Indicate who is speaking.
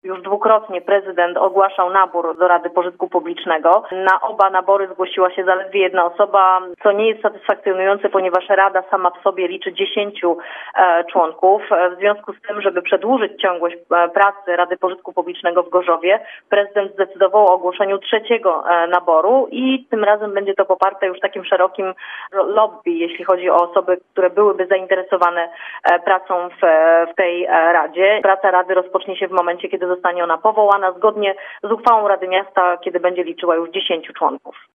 Speaker 1: już dwukrotnie prezydent ogłaszał nabór do Rady Pożytku Publicznego. Na oba nabory zgłosiła się zaledwie jedna osoba, co nie jest satysfakcjonujące, ponieważ Rada sama w sobie liczy 10 członków. W związku z tym, żeby przedłużyć ciągłość pracy Rady Pożytku Publicznego w Gorzowie, prezydent zdecydował o ogłoszeniu trzeciego naboru i tym razem będzie to poparte już takim szerokim lobby, jeśli chodzi o osoby, które byłyby zainteresowane pracą w tej Radzie. Praca Rady rozpocznie się w momencie, kiedy zostanie ona powołana zgodnie z uchwałą Rady Miasta, kiedy będzie liczyła już 10 członków.